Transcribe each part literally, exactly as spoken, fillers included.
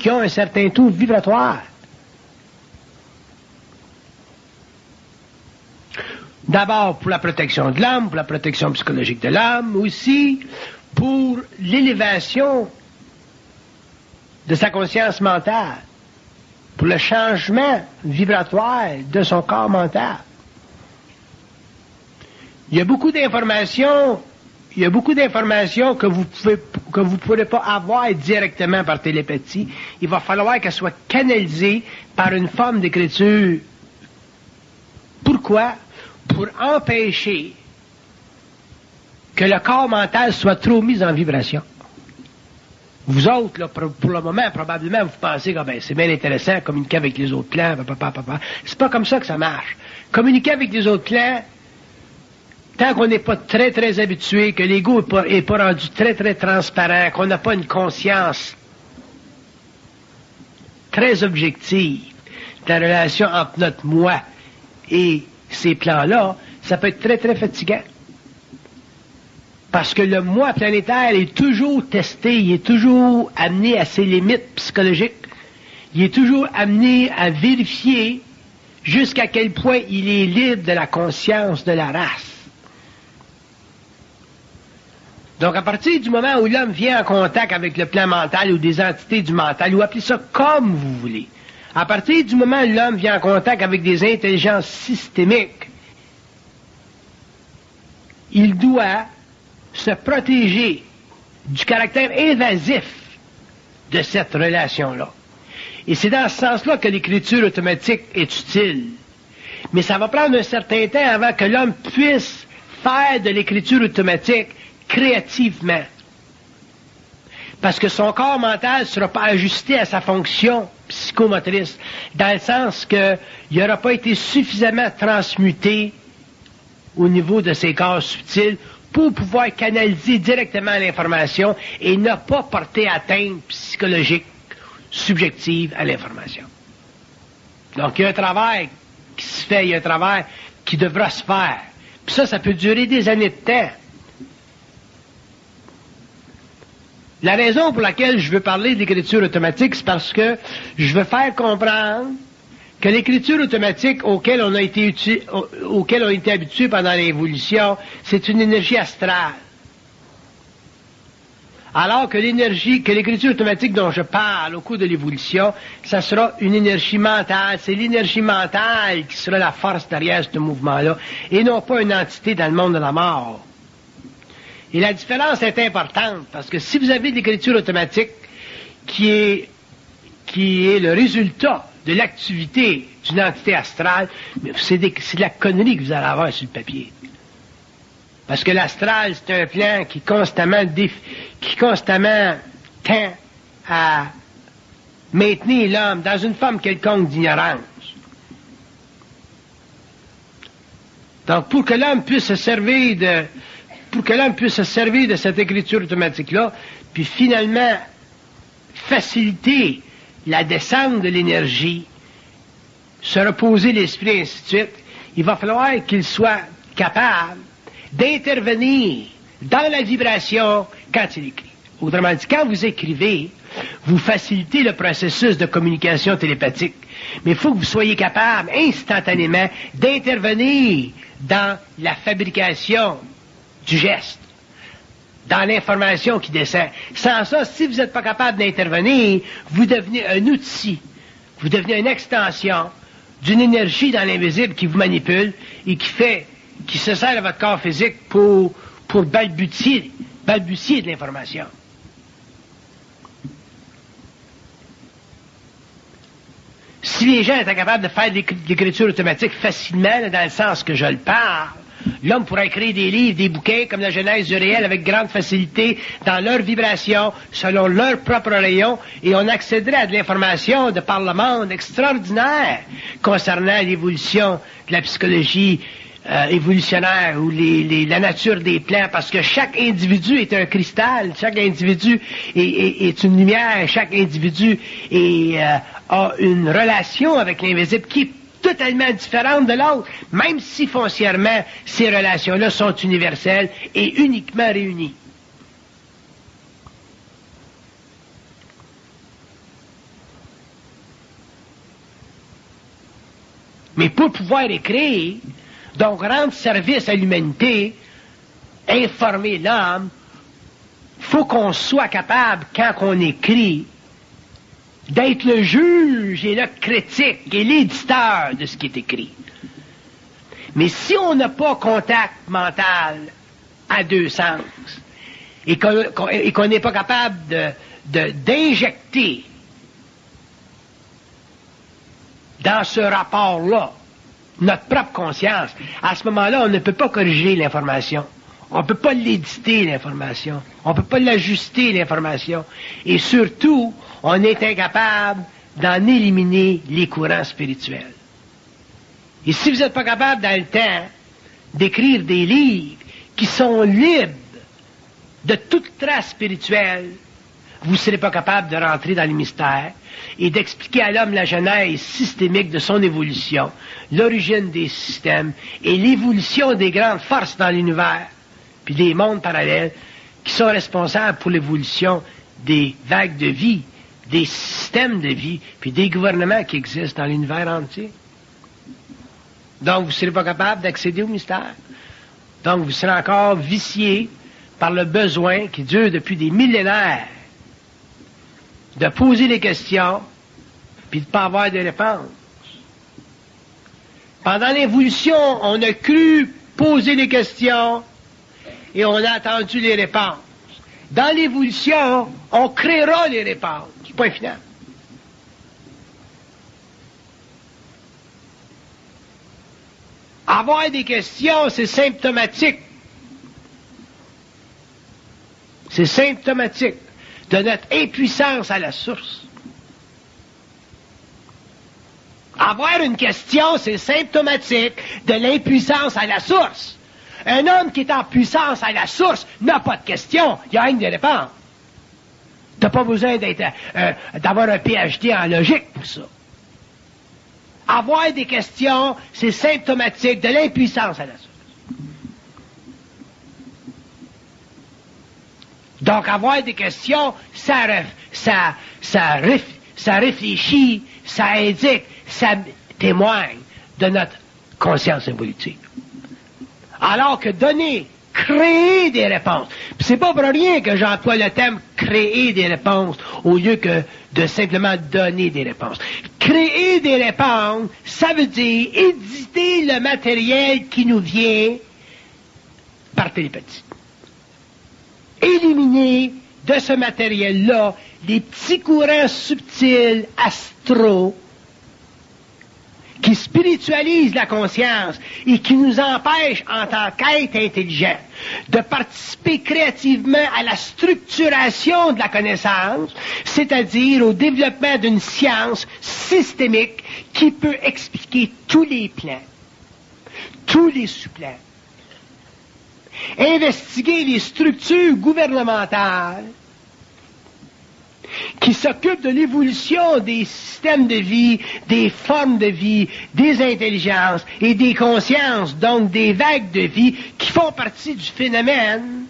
qui ont un certain taux vibratoire. D'abord pour la protection de l'âme, pour la protection psychologique de l'âme, aussi pour l'élévation de sa conscience mentale, pour le changement vibratoire de son corps mental. Il y a beaucoup d'informations, il y a beaucoup d'informations que vous pouvez, que vous ne pourrez pas avoir directement par télépathie. Il va falloir qu'elles soient canalisées par une forme d'écriture. Pourquoi? Pour empêcher que le corps mental soit trop mis en vibration. Vous autres, là, pour, pour le moment, probablement, vous pensez que ah ben, c'est bien intéressant, communiquer avec les autres clans, papa, papa, papa. C'est pas comme ça que ça marche. Communiquer avec les autres clans, tant qu'on n'est pas très, très habitué, que l'ego n'est pas, est pas rendu très, très transparent, qu'on n'a pas une conscience très objective de la relation entre notre moi et ces plans-là, ça peut être très, très fatigant. Parce que le moi planétaire est toujours testé, il est toujours amené à ses limites psychologiques. Il est toujours amené à vérifier jusqu'à quel point il est libre de la conscience de la race. Donc, à partir du moment où l'homme vient en contact avec le plan mental ou des entités du mental, ou appelez ça comme vous voulez, à partir du moment où l'homme vient en contact avec des intelligences systémiques, il doit se protéger du caractère invasif de cette relation-là. Et c'est dans ce sens-là que l'écriture automatique est utile. Mais ça va prendre un certain temps avant que l'homme puisse faire de l'écriture automatique créativement. Parce que son corps mental ne sera pas ajusté à sa fonction psychomotrice, dans le sens qu'il n'aura pas été suffisamment transmuté au niveau de ses corps subtils pour pouvoir canaliser directement l'information et ne pas porter atteinte psychologique subjective à l'information. Donc, il y a un travail qui se fait, il y a un travail qui devra se faire. Puis ça, ça peut durer des années de temps. La raison pour laquelle je veux parler de l'écriture automatique, c'est parce que je veux faire comprendre que l'écriture automatique auquel on a été uti- au, auquel on a été habitué pendant l'évolution, c'est une énergie astrale. Alors que l'énergie, que l'écriture automatique dont je parle au cours de l'évolution, ça sera une énergie mentale. C'est l'énergie mentale qui sera la force derrière ce mouvement-là, et non pas une entité dans le monde de la mort. Et la différence est importante, parce que si vous avez de l'écriture automatique qui est, qui est le résultat de l'activité d'une entité astrale, c'est, des, c'est de la connerie que vous allez avoir sur le papier. Parce que l'astral, c'est un plan qui constamment, déf, qui constamment tend à maintenir l'homme dans une forme quelconque d'ignorance. Donc, pour que l'homme puisse se servir de, pour que l'homme puisse se servir de cette écriture automatique-là, puis finalement faciliter la descente de l'énergie, se reposer l'esprit, et ainsi de suite, il va falloir qu'il soit capable d'intervenir dans la vibration quand il écrit. Autrement dit, quand vous écrivez, vous facilitez le processus de communication télépathique. Mais il faut que vous soyez capable instantanément d'intervenir dans la fabrication du geste, dans l'information qui descend. Sans ça, si vous n'êtes pas capable d'intervenir, vous devenez un outil, vous devenez une extension d'une énergie dans l'invisible qui vous manipule et qui fait, qui se sert de votre corps physique pour, pour balbutier, balbutier de l'information. Si les gens étaient capables de faire de l'écriture automatique facilement, là, dans le sens que je le parle, l'homme pourrait écrire des livres, des bouquins comme la Genèse du réel avec grande facilité dans leur vibration, selon leur propre rayon, et on accéderait à de l'information de par le monde extraordinaire concernant l'évolution de la psychologie euh, évolutionnaire ou les, les, la nature des plans, parce que chaque individu est un cristal, chaque individu est, est, est une lumière, chaque individu est, euh, a une relation avec l'invisible qui est totalement différente de l'autre, même si foncièrement ces relations-là sont universelles et uniquement réunies. Mais pour pouvoir écrire, donc rendre service à l'humanité, informer l'homme, faut qu'on soit capable, quand on écrit, d'être le juge et le critique et l'éditeur de ce qui est écrit. Mais si on n'a pas contact mental à deux sens, et qu'on et qu'on n'est pas capable de, de, d'injecter dans ce rapport-là notre propre conscience, à ce moment-là, on ne peut pas corriger l'information. On ne peut pas l'éditer, l'information. On ne peut pas l'ajuster, l'information. Et surtout, on est incapable d'en éliminer les courants spirituels. Et si vous n'êtes pas capable, dans le temps, d'écrire des livres qui sont libres de toute trace spirituelle, vous ne serez pas capable de rentrer dans les mystères et d'expliquer à l'homme la genèse systémique de son évolution, l'origine des systèmes et l'évolution des grandes forces dans l'univers, puis des mondes parallèles qui sont responsables pour l'évolution des vagues de vie, des systèmes de vie, puis des gouvernements qui existent dans l'univers entier. Donc, vous ne serez pas capable d'accéder au mystère. Donc, vous serez encore vicié par le besoin qui dure depuis des millénaires de poser des questions puis de ne pas avoir de réponses. Pendant l'évolution, on a cru poser des questions et on a attendu les réponses. Dans l'évolution, on créera les réponses. Point final. Avoir des questions, c'est symptomatique. C'est symptomatique de notre impuissance à la source. Avoir une question, c'est symptomatique de l'impuissance à la source. Un homme qui est en puissance à la source n'a pas de question, il y a rien de réponse. Tu n'as pas besoin d'être, euh, d'avoir un P H D en logique pour ça. Avoir des questions, c'est symptomatique de l'impuissance à la source. Donc, avoir des questions, ça, ça, ça, ça réfléchit, ça indique, ça témoigne de notre conscience évolutive. Alors que donner, créer des réponses, puis c'est pas pour rien que j'emploie le terme créer des réponses au lieu que de simplement donner des réponses. Créer des réponses, ça veut dire éditer le matériel qui nous vient par télépathie. Éliminer de ce matériel-là les petits courants subtils astraux qui spiritualisent la conscience et qui nous empêchent, en tant qu'être intelligent, de participer créativement à la structuration de la connaissance, c'est-à-dire au développement d'une science systémique qui peut expliquer tous les plans, tous les sous-plans. Investiguer les structures gouvernementales qui s'occupent de l'évolution des systèmes de vie, des formes de vie, des intelligences et des consciences, donc des vagues de vie qui font partie du phénomène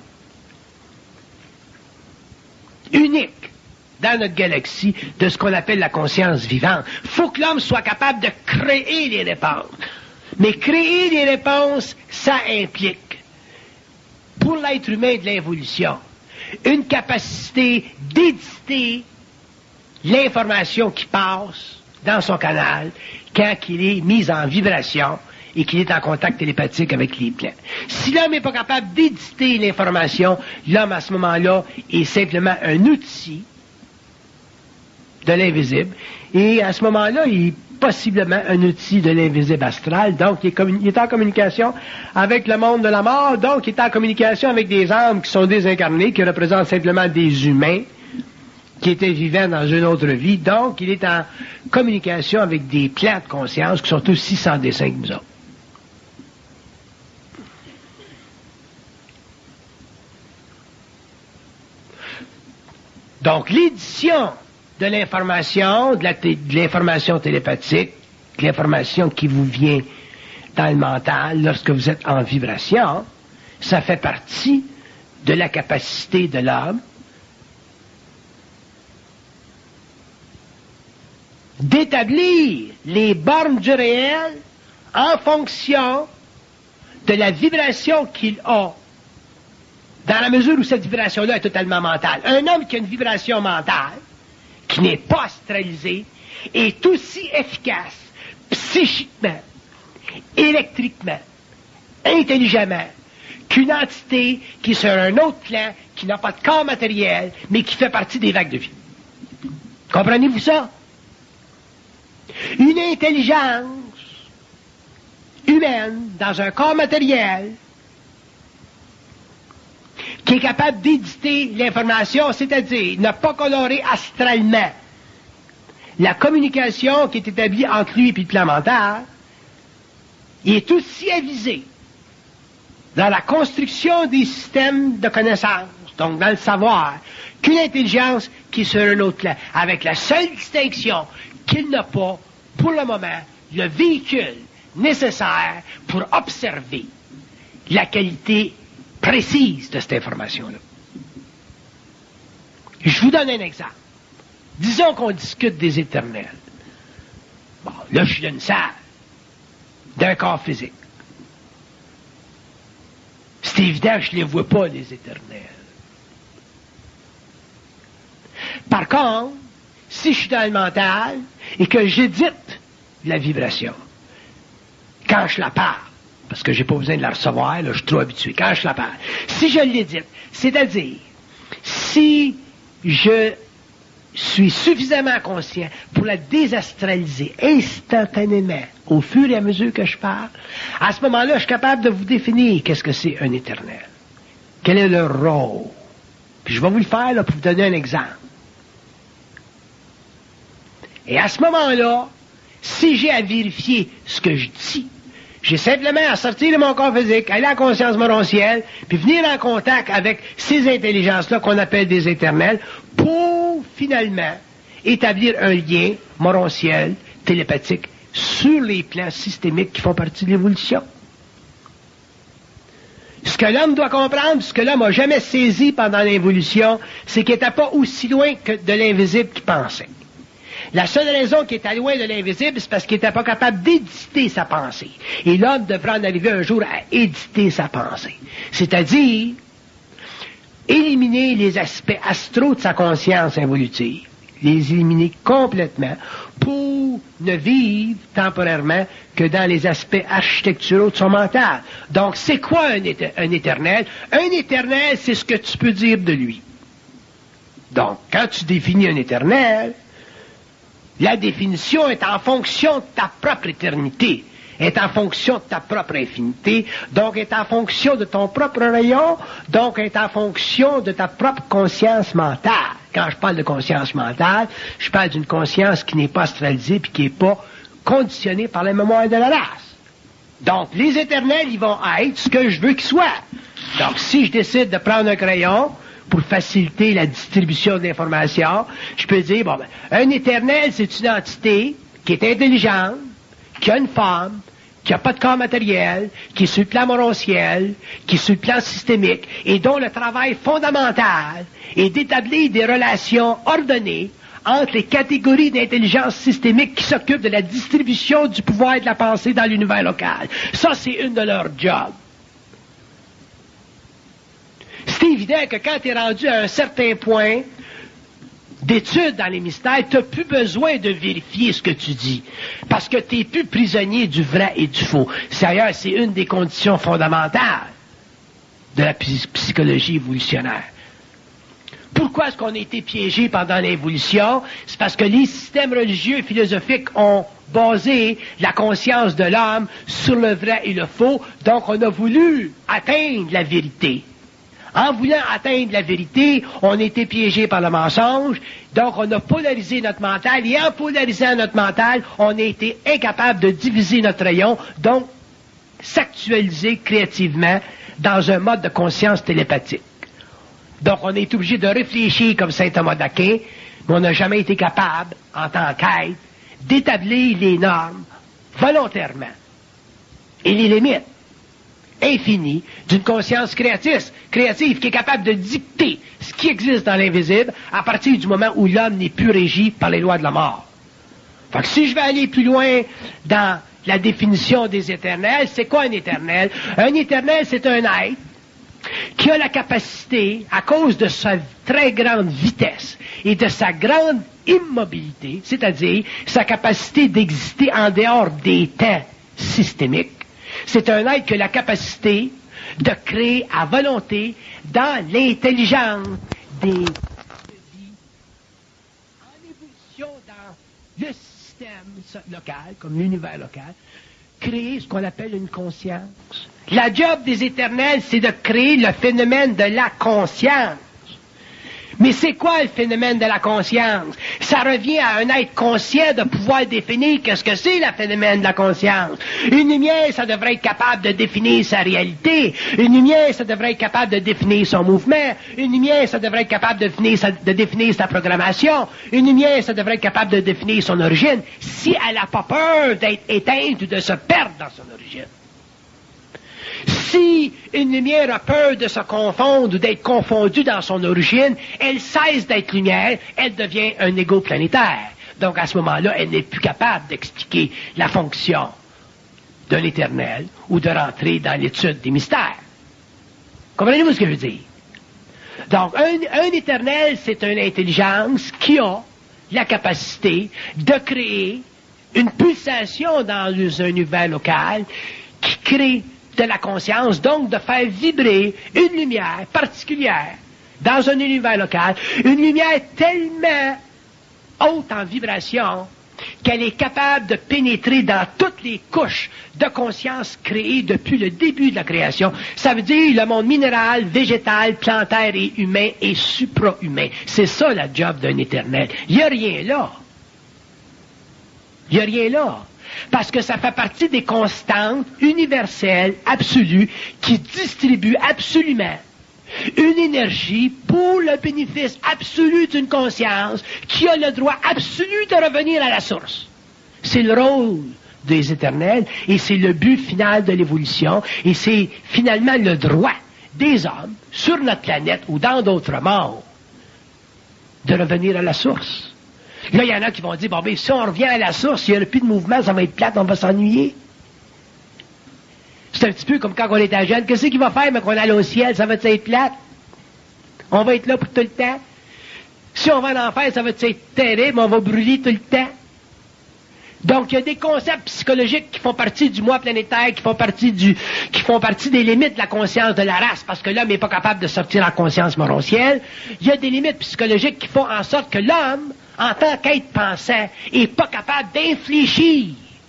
unique dans notre galaxie de ce qu'on appelle la conscience vivante. Il faut que l'homme soit capable de créer les réponses. Mais créer les réponses, ça implique, pour l'être humain de l'évolution, une capacité d'éditer l'information qui passe dans son canal quand il est mis en vibration et qu'il est en contact télépathique avec les plans. Si l'homme n'est pas capable d'éditer l'information, l'homme à ce moment-là est simplement un outil de l'invisible et à ce moment-là, il est possiblement un outil de l'invisible astral, donc il est, commun- il est en communication avec le monde de la mort, donc il est en communication avec des âmes qui sont désincarnées, qui représentent simplement des humains qui étaient vivants dans une autre vie, donc il est en communication avec des plans de conscience qui sont aussi sans dessein que nous autres. Donc l'édition de l'information, de, la t- de l'information télépathique, de l'information qui vous vient dans le mental lorsque vous êtes en vibration, ça fait partie de la capacité de l'homme d'établir les bornes du réel en fonction de la vibration qu'il a, dans la mesure où cette vibration-là est totalement mentale. Un homme qui a une vibration mentale, qui n'est pas astralisée, est aussi efficace psychiquement, électriquement, intelligemment, qu'une entité qui est sur un autre plan, qui n'a pas de corps matériel, mais qui fait partie des vagues de vie. Comprenez-vous ça? Une intelligence humaine dans un corps matériel qui est capable d'éditer l'information, c'est-à-dire ne pas colorer astralement la communication qui est établie entre lui et le plan mental, il est aussi avisé dans la construction des systèmes de connaissances, donc dans le savoir, qu'une intelligence qui est sur un autre plan, avec la seule distinction qu'il n'a pas, pour le moment, le véhicule nécessaire pour observer la qualité précise de cette information-là. Je vous donne un exemple. Disons qu'on discute des éternels. Bon, là, je suis dans une salle d'un corps physique. C'est évident que je ne les vois pas, les éternels. Par contre, si je suis dans le mental et que j'édite la vibration, quand je la parle, parce que j'ai pas besoin de la recevoir, là, je suis trop habitué, quand je la parle, si je l'édite, c'est-à-dire, si je suis suffisamment conscient pour la désastraliser instantanément au fur et à mesure que je parle, à ce moment-là, je suis capable de vous définir qu'est-ce que c'est un éternel. Quel est leur rôle. Puis je vais vous le faire là, pour vous donner un exemple. Et à ce moment-là, si j'ai à vérifier ce que je dis, j'ai simplement à sortir de mon corps physique, aller à la conscience morontielle, puis venir en contact avec ces intelligences-là qu'on appelle des éternels, pour finalement établir un lien morontiel, télépathique, sur les plans systémiques qui font partie de l'évolution. Ce que l'homme doit comprendre, ce que l'homme n'a jamais saisi pendant l'évolution, c'est qu'il n'était pas aussi loin que de l'invisible qu'il pensait. La seule raison qu'il était loin de l'invisible, c'est parce qu'il n'était pas capable d'éditer sa pensée. Et l'homme devra en arriver un jour à éditer sa pensée. C'est-à-dire, éliminer les aspects astraux de sa conscience évolutive. Les éliminer complètement pour ne vivre temporairement que dans les aspects architecturaux de son mental. Donc, c'est quoi un, éter- un éternel? Un éternel, c'est ce que tu peux dire de lui. Donc, quand tu définis un éternel, la définition est en fonction de ta propre éternité, est en fonction de ta propre infinité, donc est en fonction de ton propre rayon, donc est en fonction de ta propre conscience mentale. Quand je parle de conscience mentale, je parle d'une conscience qui n'est pas astralisée puis qui n'est pas conditionnée par la mémoire de la race. Donc, les éternels, ils vont être ce que je veux qu'ils soient. Donc, si je décide de prendre un crayon pour faciliter la distribution de l'information, je peux dire, bon, ben, un éternel, c'est une entité qui est intelligente, qui a une forme, qui n'a pas de corps matériel, qui est sur le plan morontiel, qui est sur le plan systémique, et dont le travail fondamental est d'établir des relations ordonnées entre les catégories d'intelligence systémique qui s'occupent de la distribution du pouvoir et de la pensée dans l'univers local. Ça, c'est une de leurs jobs. C'est évident que quand tu es rendu à un certain point d'étude dans les mystères, tu n'as plus besoin de vérifier ce que tu dis, parce que tu n'es plus prisonnier du vrai et du faux. D'ailleurs, c'est une des conditions fondamentales de la psychologie évolutionnaire. Pourquoi est-ce qu'on a été piégé pendant l'évolution? C'est parce que les systèmes religieux et philosophiques ont basé la conscience de l'homme sur le vrai et le faux, donc on a voulu atteindre la vérité. En voulant atteindre la vérité, on a été piégé par le mensonge, donc on a polarisé notre mental, et en polarisant notre mental, on a été incapable de diviser notre rayon, donc s'actualiser créativement dans un mode de conscience télépathique. Donc on est obligé de réfléchir comme saint Thomas d'Aquin, mais on n'a jamais été capable, en tant qu'être, d'établir les normes volontairement et les limites infinies d'une conscience créatrice, créative qui est capable de dicter ce qui existe dans l'invisible à partir du moment où l'homme n'est plus régi par les lois de la mort. Fait que si je vais aller plus loin dans la définition des éternels. C'est quoi un éternel? Un éternel, c'est un être qui a la capacité, à cause de sa très grande vitesse et de sa grande immobilité, c'est-à-dire sa capacité d'exister en dehors des temps systémiques, c'est un être qui a la capacité de créer à volonté dans l'intelligence des vies en évolution dans le système local, comme l'univers local, créer ce qu'on appelle une conscience. La job des éternels, c'est de créer le phénomène de la conscience. Mais c'est quoi le phénomène de la conscience? Ça revient à un être conscient de pouvoir définir qu'est-ce que c'est le phénomène de la conscience. Une lumière, ça devrait être capable de définir sa réalité. Une lumière, ça devrait être capable de définir son mouvement. Une lumière, ça devrait être capable de définir sa, de définir sa programmation. Une lumière, ça devrait être capable de définir son origine, si elle n'a pas peur d'être éteinte ou de se perdre dans son origine. Si une lumière a peur de se confondre ou d'être confondue dans son origine, elle cesse d'être lumière, elle devient un égo planétaire. Donc à ce moment-là, elle n'est plus capable d'expliquer la fonction de l'éternel ou de rentrer dans l'étude des mystères. Comprenez-vous ce que je veux dire? Donc un, un éternel, c'est une intelligence qui a la capacité de créer une pulsation dans un univers local qui crée de la conscience, donc de faire vibrer une lumière particulière dans un univers local, une lumière tellement haute en vibration qu'elle est capable de pénétrer dans toutes les couches de conscience créées depuis le début de la création. Ça veut dire le monde minéral, végétal, plantaire et humain et supra-humain. C'est ça la job d'un éternel. Il n'y a rien là. Il n'y a rien là. Parce que ça fait partie des constantes universelles, absolues, qui distribuent absolument une énergie pour le bénéfice absolu d'une conscience qui a le droit absolu de revenir à la source. C'est le rôle des éternels et c'est le but final de l'évolution et c'est finalement le droit des hommes sur notre planète ou dans d'autres mondes de revenir à la source. Là, il y en a qui vont dire, bon, ben, si on revient à la source, il n'y aura plus de mouvement, ça va être plate, on va s'ennuyer. C'est un petit peu comme quand on était jeune. Qu'est-ce qu'il va faire, mais qu'on aille au ciel, ça va être plate? On va être là pour tout le temps. Si on va en enfer, ça va être terrible, on va brûler tout le temps. Donc, il y a des concepts psychologiques qui font partie du moi planétaire, qui font partie du, qui font partie des limites de la conscience de la race, parce que l'homme n'est pas capable de sortir en conscience morontielle. Il y a des limites psychologiques qui font en sorte que l'homme, en tant qu'être pensant, est pas capable d'infléchir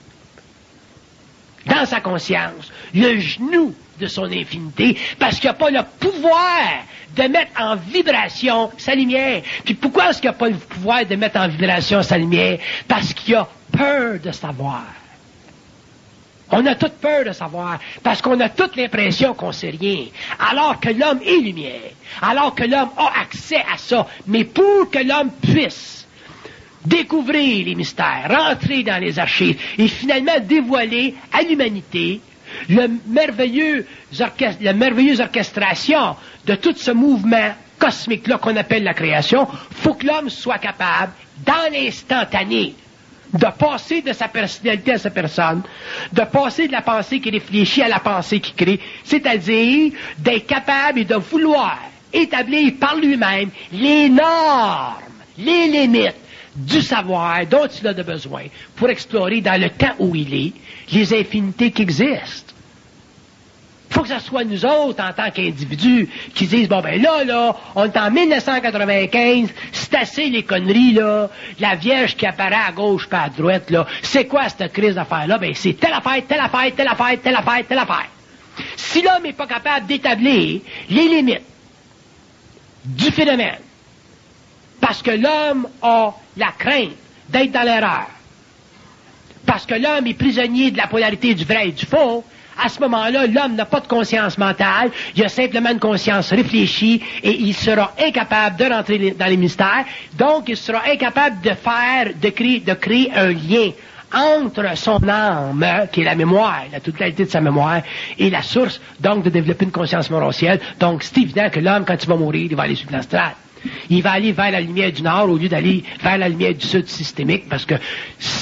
dans sa conscience le genou de son infinité, parce qu'il n'a pas le pouvoir de mettre en vibration sa lumière. Puis pourquoi est-ce qu'il n'a pas le pouvoir de mettre en vibration sa lumière? Parce qu'il a peur de savoir. On a toute peur de savoir, parce qu'on a toute l'impression qu'on sait rien, alors que l'homme est lumière, alors que l'homme a accès à ça. Mais pour que l'homme puisse découvrir les mystères, rentrer dans les archives et finalement dévoiler à l'humanité le merveilleux orchestre, la merveilleuse orchestration de tout ce mouvement cosmique-là qu'on appelle la création, faut que l'homme soit capable, dans l'instantané, de passer de sa personnalité à sa personne, de passer de la pensée qui réfléchit à la pensée qui crée, c'est-à-dire d'être capable et de vouloir établir par lui-même les normes, les limites du savoir dont il a de besoin pour explorer dans le temps où il est les infinités qui existent. Il faut que ce soit nous autres, en tant qu'individus, qui disent, bon ben là, là, on est en mille neuf cent quatre-vingt-quinze, c'est assez les conneries, là, la Vierge qui apparaît à gauche pas à droite, là, c'est quoi cette crise d'affaires-là? Ben c'est telle affaire, telle affaire, telle affaire, telle affaire, telle affaire. Si l'homme n'est pas capable d'établir les limites du phénomène, parce que l'homme a la crainte d'être dans l'erreur, parce que l'homme est prisonnier de la polarité du vrai et du faux, à ce moment-là, l'homme n'a pas de conscience mentale, il a simplement une conscience réfléchie et il sera incapable de rentrer dans les mystères, donc il sera incapable de faire, de créer, de créer un lien entre son âme, qui est la mémoire, la totalité de sa mémoire, et la source, donc de développer une conscience morontielle. Donc c'est évident que l'homme, quand il va mourir, il va aller sur l'astral. Il va aller vers la lumière du nord au lieu d'aller vers la lumière du sud systémique, parce que si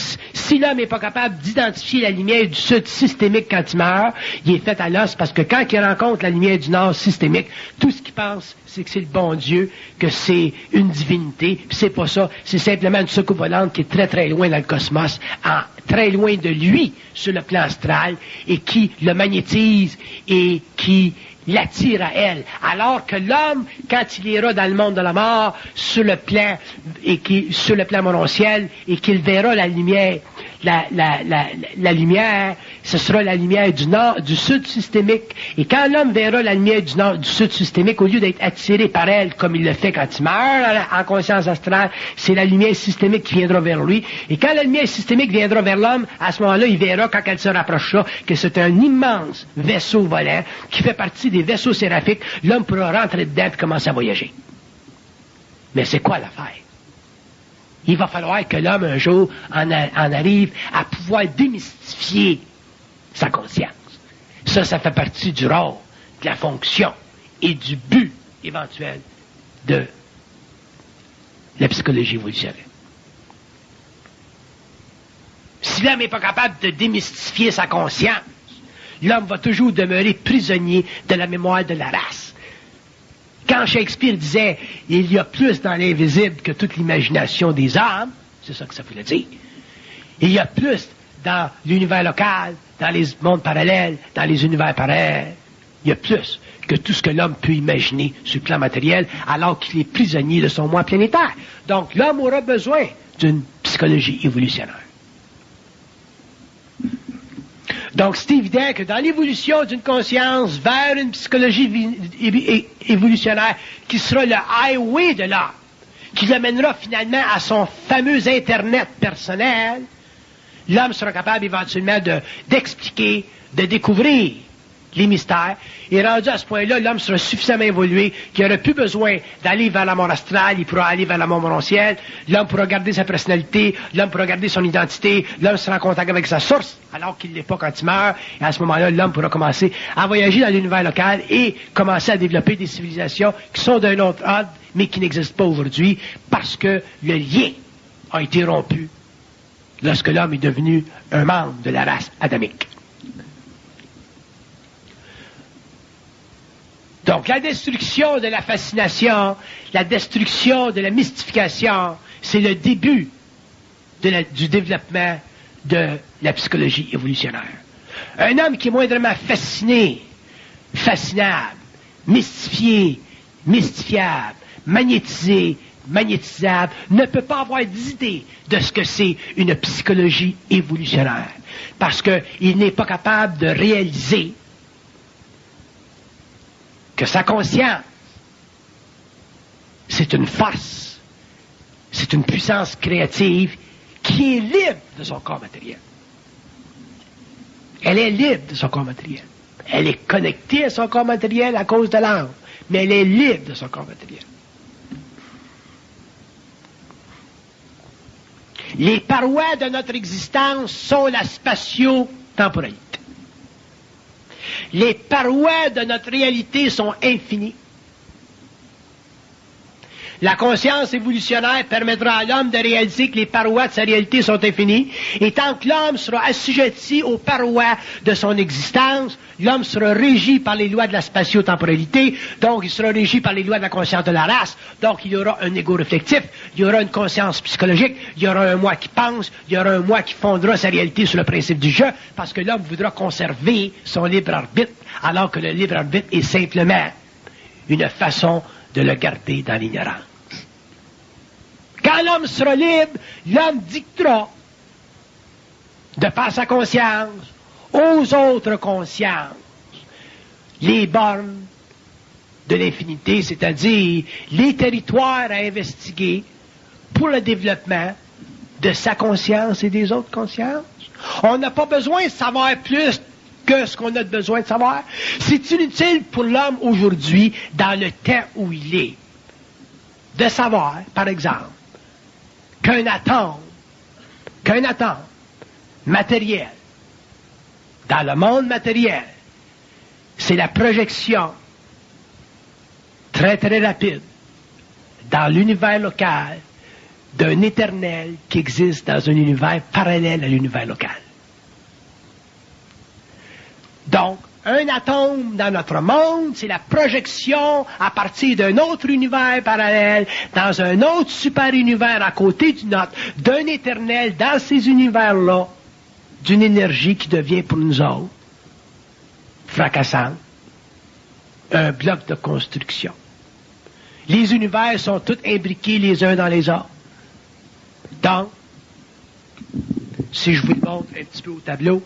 Si l'homme n'est pas capable d'identifier la lumière du sud systémique quand il meurt, il est fait à l'os parce que quand il rencontre la lumière du nord systémique, tout ce qu'il pense, c'est que c'est le bon Dieu, que c'est une divinité, puis c'est pas ça, c'est simplement une soucoupe volante qui est très très loin dans le cosmos, en, très loin de lui sur le plan astral, et qui le magnétise et qui l'attire à elle. Alors que l'homme, quand il ira dans le monde de la mort, sur le plan, et qui, sur le plan morontiel, et qu'il verra la lumière, la, la, la, la lumière, ce sera la lumière du nord, du sud systémique. Et quand l'homme verra la lumière du nord, du sud systémique, au lieu d'être attiré par elle, comme il le fait quand il meurt en conscience astrale, c'est la lumière systémique qui viendra vers lui. Et quand la lumière systémique viendra vers l'homme, à ce moment-là, il verra, quand elle se rapprochera, que c'est un immense vaisseau volant qui fait partie des vaisseaux séraphiques. L'homme pourra rentrer dedans et commencer à voyager. Mais c'est quoi l'affaire? Il va falloir que l'homme, un jour, en, a, en arrive à pouvoir démystifier sa conscience. Ça, ça fait partie du rôle, de la fonction et du but éventuel de la psychologie évolutionnaire. Si l'homme n'est pas capable de démystifier sa conscience, l'homme va toujours demeurer prisonnier de la mémoire de la race. Quand Shakespeare disait « il y a plus dans l'invisible que toute l'imagination des hommes », c'est ça que ça voulait dire. Il y a plus dans l'univers local, dans les mondes parallèles, dans les univers parallèles. Il y a plus que tout ce que l'homme peut imaginer sur le plan matériel, alors qu'il est prisonnier de son moi planétaire. Donc l'homme aura besoin d'une psychologie évolutionnaire. Donc, c'est évident que dans l'évolution d'une conscience vers une psychologie vi- évolutionnaire qui sera le highway de l'homme, qui l'amènera finalement à son fameux Internet personnel, l'homme sera capable éventuellement de, d'expliquer, de découvrir les mystères. Et rendu à ce point-là, l'homme sera suffisamment évolué qu'il n'aura plus besoin d'aller vers la mort astrale, il pourra aller vers la mort morontielle, l'homme pourra garder sa personnalité, l'homme pourra garder son identité, l'homme sera en contact avec sa source, alors qu'il ne l'est pas quand il meurt, et à ce moment-là, l'homme pourra commencer à voyager dans l'univers local et commencer à développer des civilisations qui sont d'un autre ordre, mais qui n'existent pas aujourd'hui, parce que le lien a été rompu lorsque l'homme est devenu un membre de la race adamique. Donc, la destruction de la fascination, la destruction de la mystification, c'est le début de la, du développement de la psychologie évolutionnaire. Un homme qui est moindrement fasciné, fascinable, mystifié, mystifiable, magnétisé, magnétisable, ne peut pas avoir d'idée de ce que c'est une psychologie évolutionnaire. Parce qu'il n'est pas capable de réaliser que sa conscience, c'est une force, c'est une puissance créative qui est libre de son corps matériel. Elle est libre de son corps matériel. Elle est connectée à son corps matériel à cause de l'âme, mais elle est libre de son corps matériel. Les parois de notre existence sont la spatio-temporalité. Les parois de notre réalité sont infinies. La conscience évolutionnaire permettra à l'homme de réaliser que les parois de sa réalité sont infinies, et tant que l'homme sera assujetti aux parois de son existence, l'homme sera régi par les lois de la spatio-temporalité, donc il sera régi par les lois de la conscience de la race, donc il y aura un ego réflectif, il y aura une conscience psychologique, il y aura un moi qui pense, il y aura un moi qui fondera sa réalité sur le principe du jeu, parce que l'homme voudra conserver son libre arbitre, alors que le libre arbitre est simplement une façon de le garder dans l'ignorance. Quand l'homme sera libre, l'homme dictera, de par sa conscience, aux autres consciences, les bornes de l'infinité, c'est-à-dire les territoires à investiguer pour le développement de sa conscience et des autres consciences. On n'a pas besoin de savoir plus que ce qu'on a besoin de savoir. C'est inutile pour l'homme aujourd'hui, dans le temps où il est, de savoir, par exemple, qu'un atome, qu'un atome matériel, dans le monde matériel, c'est la projection très très rapide dans l'univers local d'un éternel qui existe dans un univers parallèle à l'univers local. Donc, un atome dans notre monde, c'est la projection à partir d'un autre univers parallèle, dans un autre super-univers à côté du nôtre, d'un éternel dans ces univers-là, d'une énergie qui devient pour nous autres fracassante, un bloc de construction. Les univers sont tous imbriqués les uns dans les autres. Donc, si je vous le montre un petit peu au tableau,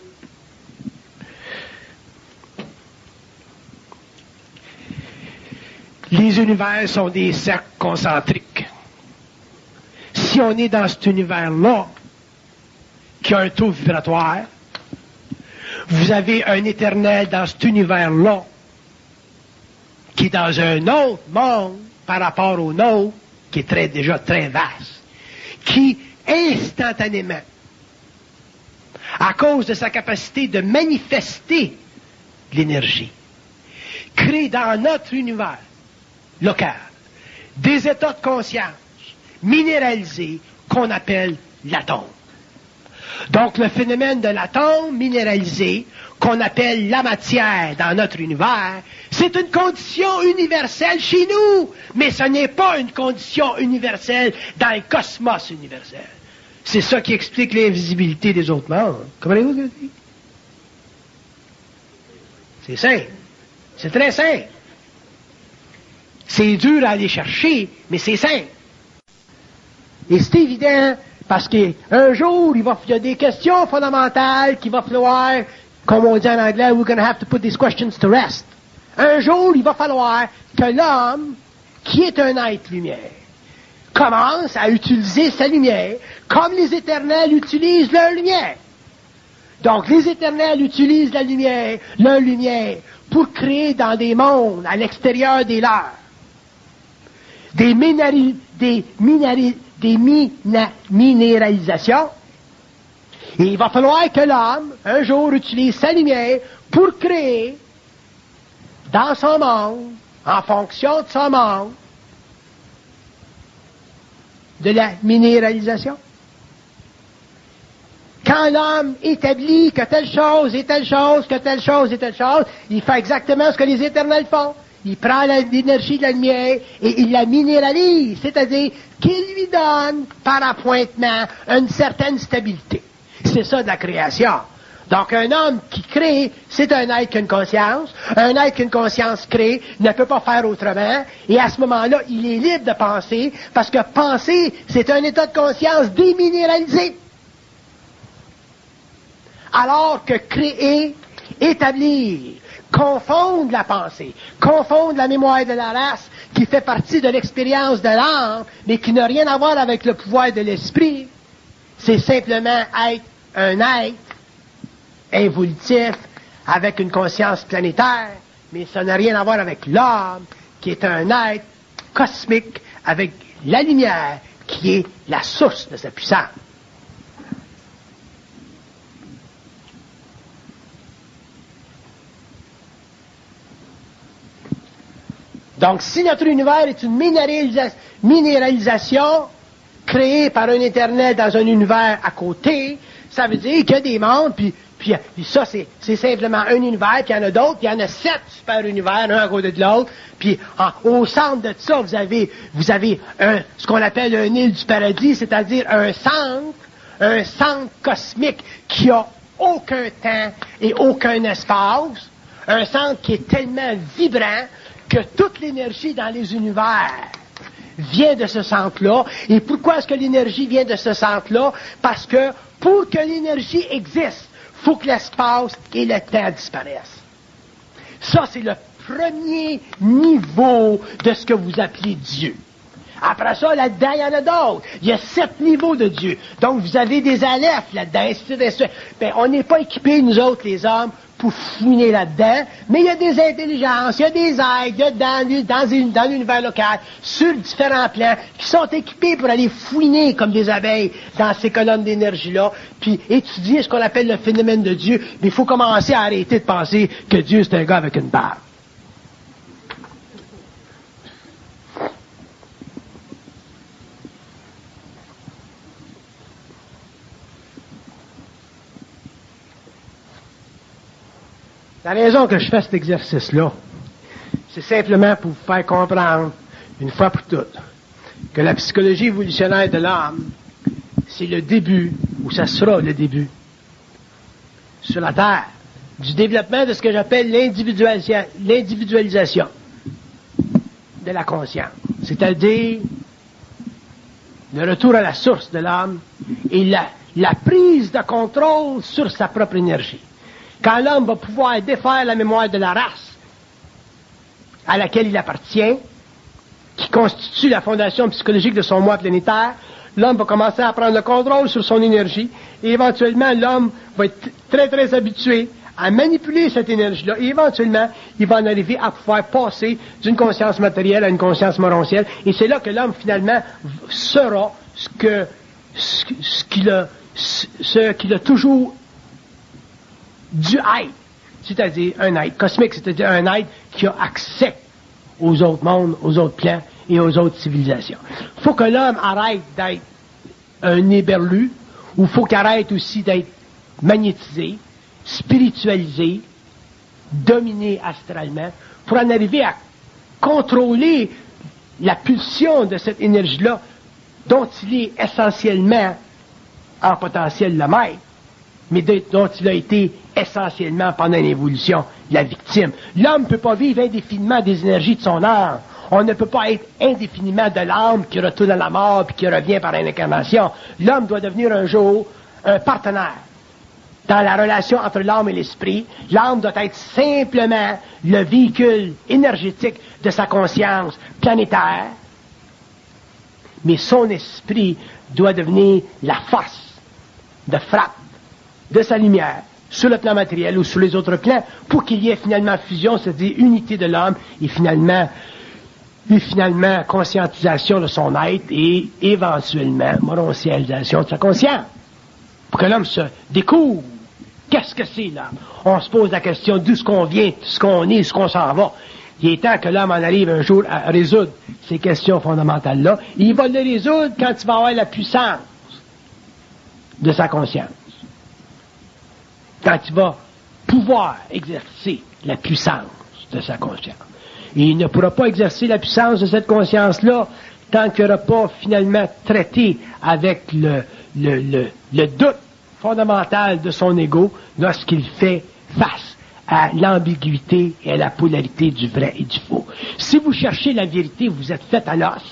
les univers sont des cercles concentriques. Si on est dans cet univers-là, qui a un taux vibratoire, vous avez un éternel dans cet univers-là, qui est dans un autre monde par rapport au nôtre, qui est très, déjà très vaste, qui instantanément, à cause de sa capacité de manifester l'énergie, crée dans notre univers local des états de conscience minéralisés qu'on appelle l'atome. Donc le phénomène de l'atome minéralisé, qu'on appelle la matière dans notre univers, c'est une condition universelle chez nous, mais ce n'est pas une condition universelle dans le cosmos universel. C'est ça qui explique l'invisibilité des autres mondes. Comprenez-vous ce que je dis? C'est simple. C'est très simple. C'est dur à aller chercher, mais c'est simple. Et c'est évident, parce qu'un jour, il, va, il y a des questions fondamentales qu'il va falloir, comme on dit en anglais, we're going to have to put these questions to rest. Un jour, il va falloir que l'homme, qui est un être lumière, commence à utiliser sa lumière comme les éternels utilisent leur lumière. Donc, les éternels utilisent la lumière, leur lumière, pour créer dans des mondes à l'extérieur des leurs des, minari, des, minari, des mina, minéralisations. Et il va falloir que l'homme, un jour, utilise sa lumière pour créer dans son monde, en fonction de son monde, de la minéralisation. Quand l'homme établit que telle chose et telle chose, que telle chose et telle chose, il fait exactement ce que les éternels font. Il prend l'énergie de la lumière et il la minéralise, c'est-à-dire qu'il lui donne, par appointement, une certaine stabilité. C'est ça de la création. Donc un homme qui crée, c'est un être qui a une conscience. Un être qui a une conscience crée ne peut pas faire autrement. Et à ce moment-là, il est libre de penser, parce que penser, c'est un état de conscience déminéralisé. Alors que créer, établir, confondre la pensée, confondre la mémoire de la race, qui fait partie de l'expérience de l'âme, mais qui n'a rien à voir avec le pouvoir de l'esprit, c'est simplement être un être involutif, avec une conscience planétaire, mais ça n'a rien à voir avec l'âme, qui est un être cosmique, avec la lumière, qui est la source de sa puissance. Donc, si notre univers est une minéralisa- minéralisation créée par un éternel dans un univers à côté, ça veut dire qu'il y a des mondes, puis, puis, puis ça, c'est, c'est simplement un univers, puis il y en a d'autres, puis il y en a sept super-univers, un à côté de l'autre, puis en, au centre de ça, vous avez, vous avez un, ce qu'on appelle un île du paradis, c'est-à-dire un centre, un centre cosmique qui a aucun temps et aucun espace, un centre qui est tellement vibrant que toute l'énergie dans les univers vient de ce centre-là. Et pourquoi est-ce que l'énergie vient de ce centre-là? Parce que pour que l'énergie existe, il faut que l'espace et le temps disparaissent. Ça, c'est le premier niveau de ce que vous appelez Dieu. Après ça, là-dedans, il y en a d'autres. Il y a sept niveaux de Dieu. Donc, vous avez des alephes là-dedans, ainsi de suite, ainsi de suite. Ben, on n'est pas équipés, nous autres, les hommes, pour fouiner là-dedans, mais il y a des intelligences, il y a des êtres, il y a dans, dans, dans l'univers local, sur différents plans, qui sont équipés pour aller fouiner comme des abeilles dans ces colonnes d'énergie-là, puis étudier ce qu'on appelle le phénomène de Dieu. Mais il faut commencer à arrêter de penser que Dieu, c'est un gars avec une barbe. La raison que je fais cet exercice-là, c'est simplement pour vous faire comprendre, une fois pour toutes, que la psychologie évolutionnaire de l'âme, c'est le début, ou ça sera le début, sur la Terre, du développement de ce que j'appelle l'individualisa- l'individualisation de la conscience. C'est-à-dire le retour à la source de l'âme et la, la prise de contrôle sur sa propre énergie. Quand l'homme va pouvoir défaire la mémoire de la race à laquelle il appartient, qui constitue la fondation psychologique de son moi planétaire, l'homme va commencer à prendre le contrôle sur son énergie et éventuellement l'homme va être très très habitué à manipuler cette énergie-là et éventuellement il va en arriver à pouvoir passer d'une conscience matérielle à une conscience morontielle et c'est là que l'homme finalement sera ce que ce, ce qu'il a ce qu'il a toujours dû être, c'est-à-dire un être cosmique, c'est-à-dire un être qui a accès aux autres mondes, aux autres plans et aux autres civilisations. Il faut que l'homme arrête d'être un éberlu, ou il faut qu'il arrête aussi d'être magnétisé, spiritualisé, dominé astralement, pour en arriver à contrôler la pulsion de cette énergie-là, dont il est essentiellement en potentiel le maître, mais dont il a été essentiellement pendant l'évolution la victime. L'homme ne peut pas vivre indéfiniment des énergies de son âme. On ne peut pas être indéfiniment de l'âme qui retourne à la mort puis qui revient par une incarnation. L'homme doit devenir un jour un partenaire dans la relation entre l'âme et l'esprit. L'âme doit être simplement le véhicule énergétique de sa conscience planétaire, mais son esprit doit devenir la force de frappe de sa lumière sur le plan matériel ou sur les autres plans pour qu'il y ait finalement fusion, c'est-à-dire unité de l'homme et finalement et finalement conscientisation de son être et éventuellement morontialisation de sa conscience. Pour que l'homme se découvre. Qu'est-ce que c'est l'homme? On se pose la question d'où ce qu'on vient, ce qu'on est, ce qu'on s'en va. Il est temps que l'homme en arrive un jour à résoudre ces questions fondamentales-là. Il va les résoudre quand il va avoir la puissance de sa conscience. Quand il va pouvoir exercer la puissance de sa conscience. Et il ne pourra pas exercer la puissance de cette conscience-là tant qu'il n'aura pas finalement traité avec le, le, le, le doute fondamental de son ego lorsqu'il fait face à l'ambiguïté et à la polarité du vrai et du faux. Si vous cherchez la vérité, vous êtes fait à l'os.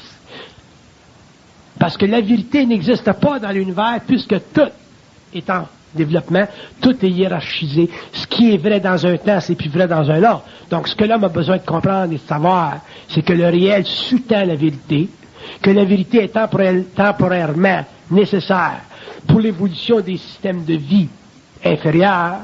Parce que la vérité n'existe pas dans l'univers puisque tout est en développement, tout est hiérarchisé. Ce qui est vrai dans un temps, c'est plus vrai dans un autre. Donc, ce que l'homme a besoin de comprendre et de savoir, c'est que le réel sous-tend la vérité, que la vérité est temporaire, temporairement nécessaire pour l'évolution des systèmes de vie inférieurs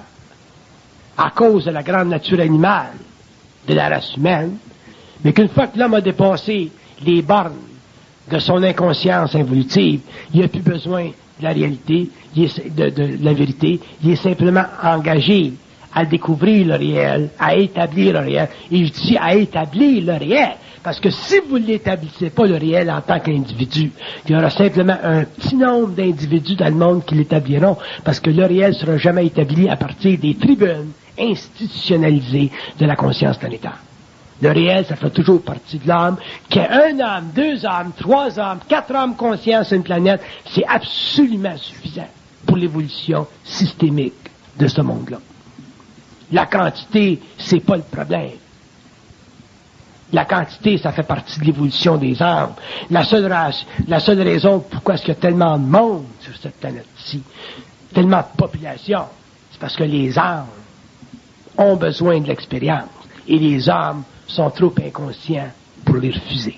à cause de la grande nature animale de la race humaine, mais qu'une fois que l'homme a dépassé les bornes de son inconscience involutive, il n'y a plus besoin de la réalité, il est, de, de, de la vérité, il est simplement engagé à découvrir le réel, à établir le réel. Et je dis à établir le réel, parce que si vous ne l'établissez pas le réel en tant qu'individu, il y aura simplement un petit nombre d'individus dans le monde qui l'établiront, parce que le réel ne sera jamais établi à partir des tribunes institutionnalisées de la conscience planétaire. Le réel, ça fait toujours partie de l'âme. Qu'il y ait un âme, deux âmes, trois âmes, quatre âmes conscientes sur une planète, c'est absolument suffisant pour l'évolution systémique de ce monde-là. La quantité, c'est pas le problème. La quantité, ça fait partie de l'évolution des âmes. La seule, race, la seule raison pourquoi est-ce qu'il y a tellement de monde sur cette planète-ci, tellement de population, c'est parce que les âmes ont besoin de l'expérience et les âmes sont trop inconscients pour les refuser.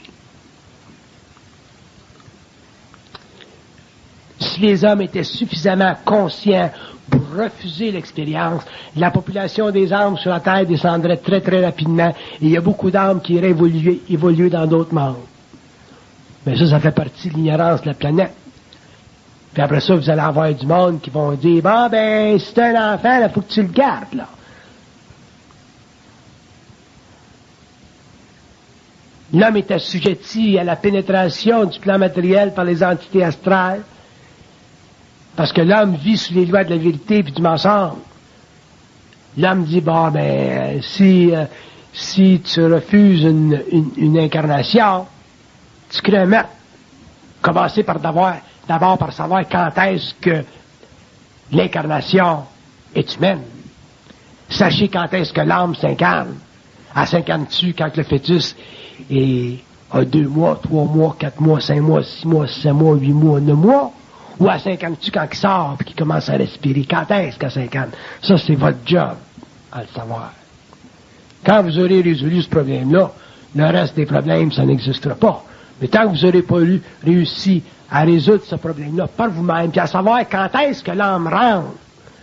Si les hommes étaient suffisamment conscients pour refuser l'expérience, la population des âmes sur la Terre descendrait très très rapidement et il y a beaucoup d'âmes qui iraient évoluer, évoluer dans d'autres mondes. Mais ça, ça fait partie de l'ignorance de la planète. Puis après ça, vous allez avoir du monde qui vont dire, bon ben, si t'es un enfant, il faut que tu le gardes, là. L'homme est assujetti à la pénétration du plan matériel par les entités astrales, parce que l'homme vit sous les lois de la vérité et du mensonge. L'homme dit, bon, ben, si, euh, si tu refuses une, une, une incarnation, tu crées un meurtre. Commencez par d'abord, d'abord par savoir quand est-ce que l'incarnation est humaine. Sachez quand est-ce que l'âme s'incarne. Elle s'incarne-tu quand le fœtus est, a deux mois, trois mois, quatre mois, cinq mois, six mois, sept mois, huit mois, neuf mois? Ou elle s'incarne-tu quand il sort et qu'il commence à respirer? Quand est-ce qu'elle s'incarne? Ça, c'est votre job à le savoir. Quand vous aurez résolu ce problème-là, le reste des problèmes, ça n'existera pas. Mais tant que vous n'aurez pas eu, réussi à résoudre ce problème-là par vous-même, puis à savoir quand est-ce que l'âme rentre,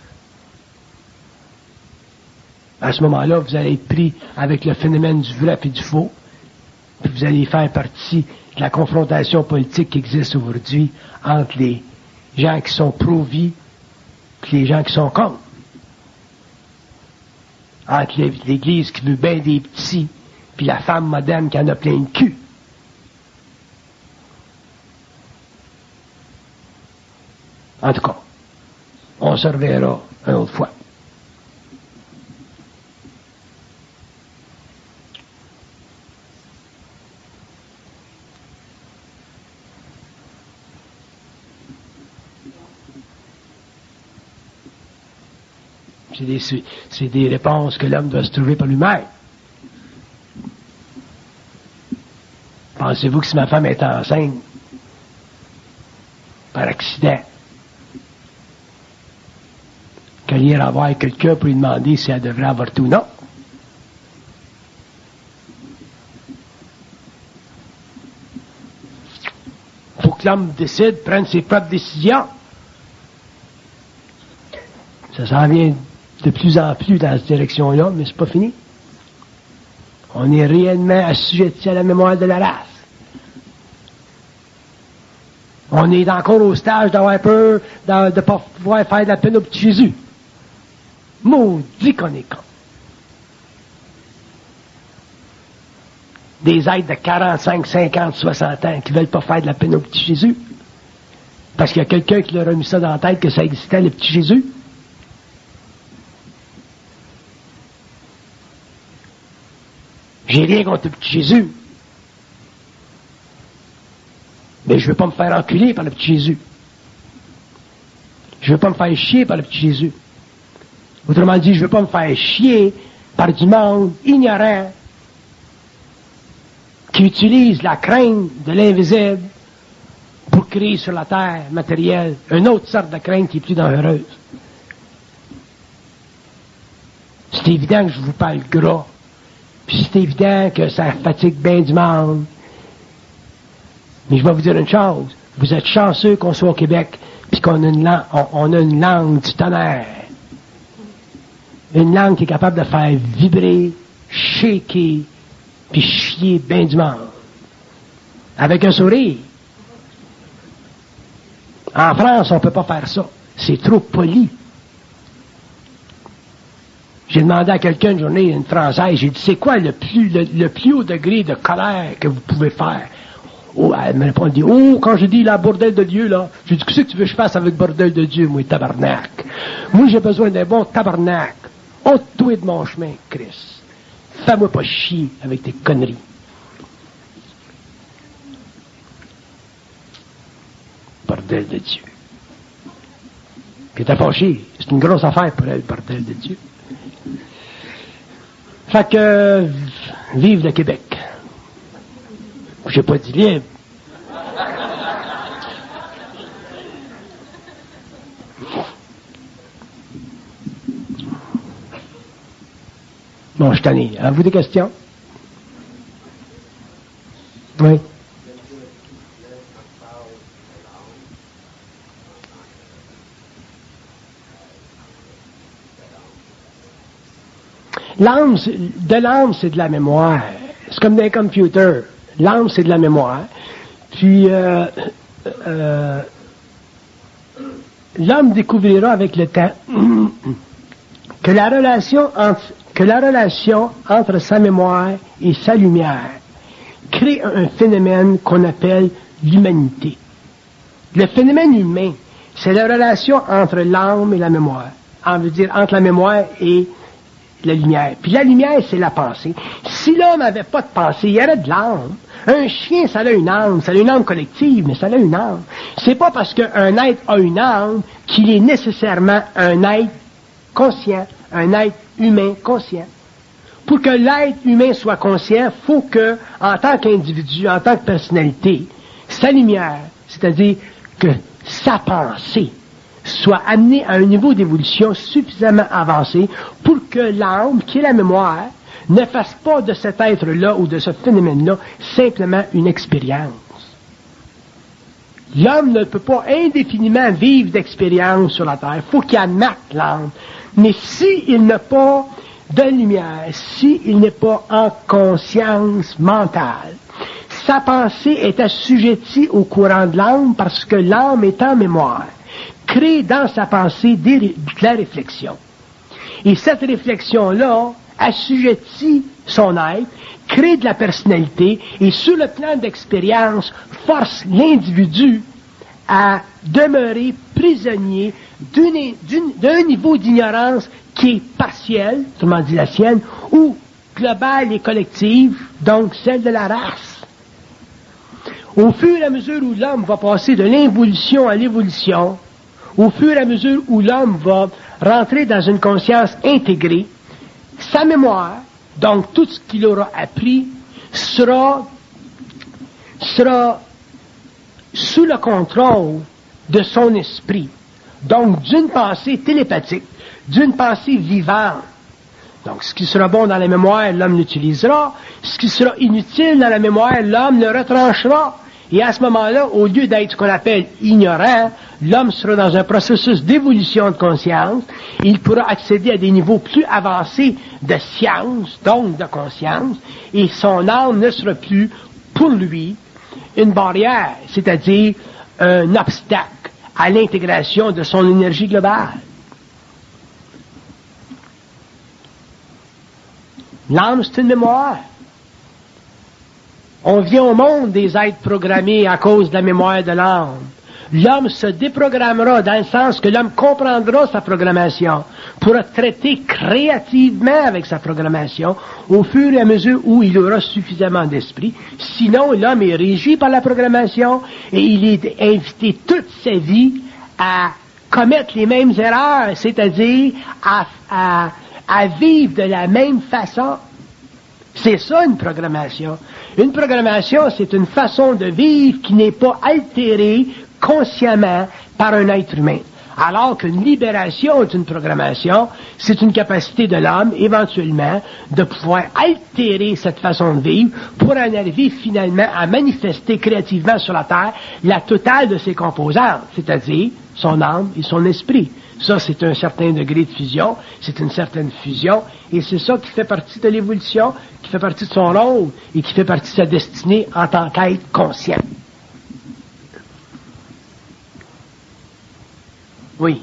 à ce moment-là, vous allez être pris avec le phénomène du vrai et du faux, puis vous allez faire partie de la confrontation politique qui existe aujourd'hui entre les gens qui sont pro-vie et les gens qui sont contre. Entre l'Église qui veut bien des petits, puis la femme moderne qui en a plein de cul. En tout cas, on se reverra une autre fois. C'est des, c'est des réponses que l'homme doit se trouver par lui-même. Pensez-vous que si ma femme est enceinte, par accident, qu'elle ira voir quelqu'un pour lui demander si elle devrait avorter ou non? Il faut que l'homme décide, prenne ses propres décisions. Ça s'en vient de plus en plus dans cette direction-là, mais c'est pas fini. On est réellement assujetti à la mémoire de la race. On est encore au stage d'avoir peur de ne pas pouvoir faire de la peine au petit Jésus. Maudit qu'on est con. Des êtres de quarante-cinq, cinquante, soixante ans qui veulent pas faire de la peine au petit Jésus. Parce qu'il y a quelqu'un qui leur a mis ça dans la tête que ça existait, le petit Jésus. J'ai rien contre le petit Jésus. Mais je veux pas me faire enculer par le petit Jésus. Je veux pas me faire chier par le petit Jésus. Autrement dit, je veux pas me faire chier par du monde ignorant qui utilise la crainte de l'invisible pour créer sur la terre matérielle une autre sorte de crainte qui est plus dangereuse. C'est évident que je vous parle gras. Puis c'est évident que ça fatigue bien du monde. Mais je vais vous dire une chose. Vous êtes chanceux qu'on soit au Québec puis qu'on a une langue, on, on a une langue du tonnerre. Une langue qui est capable de faire vibrer, shaker, puis chier bien du monde. Avec un sourire. En France, on ne peut pas faire ça. C'est trop poli. J'ai demandé à quelqu'un une journée, une Française, j'ai dit, c'est quoi le plus, le, le plus haut degré de colère que vous pouvez faire? Oh, elle me répond, elle dit, oh, quand je dis la bordel de Dieu, là, j'ai dit, qu'est-ce que tu veux que je fasse avec bordel de Dieu, moi, tabarnak? Moi, j'ai besoin d'un bon tabarnak. Ôte-toi de mon chemin, Christ. Fais-moi pas chier avec tes conneries. Bordel de Dieu. Puis t'as fâché. C'est une grosse affaire pour elle, bordel de Dieu. Fait que, vive le Québec. J'ai pas dit libre. Bon, je t'en ai. Avez-vous des questions? Oui. L'âme, de l'âme, c'est de la mémoire. C'est comme des computers. L'âme, c'est de la mémoire. Puis, euh, euh, l'homme découvrira avec le temps que la relation entre, que la relation entre sa mémoire et sa lumière crée un phénomène qu'on appelle l'humanité. Le phénomène humain, c'est la relation entre l'âme et la mémoire. On veut dire entre la mémoire et la lumière. Puis la lumière, c'est la pensée. Si l'homme n'avait pas de pensée, il y aurait de l'âme. Un chien, ça a une âme. Ça a une âme collective, mais ça a une âme. C'est pas parce qu'un être a une âme qu'il est nécessairement un être conscient, un être humain conscient. Pour que l'être humain soit conscient, il faut que, en tant qu'individu, en tant que personnalité, sa lumière, c'est-à-dire que sa pensée, soit amenée à un niveau d'évolution suffisamment avancé pour que l'âme, qui est la mémoire, ne fasse pas de cet être-là ou de ce phénomène-là simplement une expérience. L'homme ne peut pas indéfiniment vivre d'expérience sur la terre. Il faut qu'il admette l'âme. Mais s'il n'a pas de lumière, s'il n'est pas en conscience mentale, sa pensée est assujettie au courant de l'âme parce que l'âme est en mémoire, crée dans sa pensée des, de la réflexion. Et cette réflexion-là assujettit son être, crée de la personnalité et sur le plan d'expérience force l'individu à demeurer prisonnier d'une, d'une, d'un niveau d'ignorance qui est partiel, autrement dit la sienne, ou globale et collective, donc celle de la race. Au fur et à mesure où l'homme va passer de l'involution à l'évolution, au fur et à mesure où l'homme va rentrer dans une conscience intégrée, sa mémoire, donc tout ce qu'il aura appris, sera, sera sous le contrôle de son esprit. Donc d'une pensée télépathique, d'une pensée vivante. Donc ce qui sera bon dans la mémoire, l'homme l'utilisera. Ce qui sera inutile dans la mémoire, l'homme le retranchera. Et à ce moment-là, au lieu d'être ce qu'on appelle ignorant, l'homme sera dans un processus d'évolution de conscience. Il pourra accéder à des niveaux plus avancés de science, donc de conscience, et son âme ne sera plus, pour lui, une barrière, c'est-à-dire un obstacle à l'intégration de son énergie globale. L'âme, c'est une mémoire. On vient au monde des êtres programmés à cause de la mémoire de l'âme. L'homme se déprogrammera dans le sens que l'homme comprendra sa programmation, pourra traiter créativement avec sa programmation au fur et à mesure où il aura suffisamment d'esprit. Sinon, l'homme est régi par la programmation et il est invité toute sa vie à commettre les mêmes erreurs, c'est-à-dire à, à, à vivre de la même façon. C'est ça une programmation. Une programmation, c'est une façon de vivre qui n'est pas altérée consciemment par un être humain. Alors qu'une libération d'une programmation, c'est une capacité de l'homme, éventuellement, de pouvoir altérer cette façon de vivre pour en arriver finalement à manifester créativement sur la Terre la totale de ses composantes, c'est-à-dire son âme et son esprit. Ça, c'est un certain degré de fusion, c'est une certaine fusion, et c'est ça qui fait partie de l'évolution, qui fait partie de son rôle, et qui fait partie de sa destinée en tant qu'être conscient. Oui.